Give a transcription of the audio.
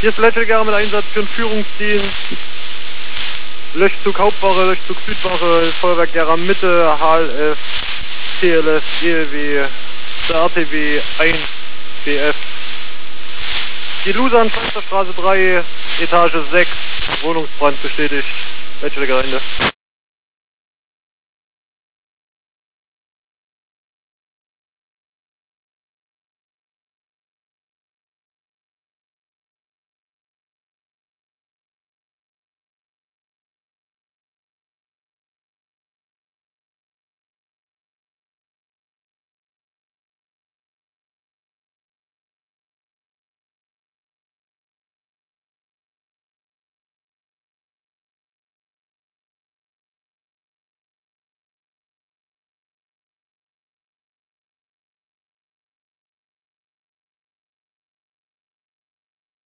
Hier ist Lettgera mit Einsatz für den Führungsdienst. Löschzug Hauptwache, Löschzug Südwache, Feuerwerk Gera Mitte, HLF, TLF, ELW, der RTW 1, BF. Die Lusan, Straße 3, Etage 6, Wohnungsbrand bestätigt. Lettgera Ende.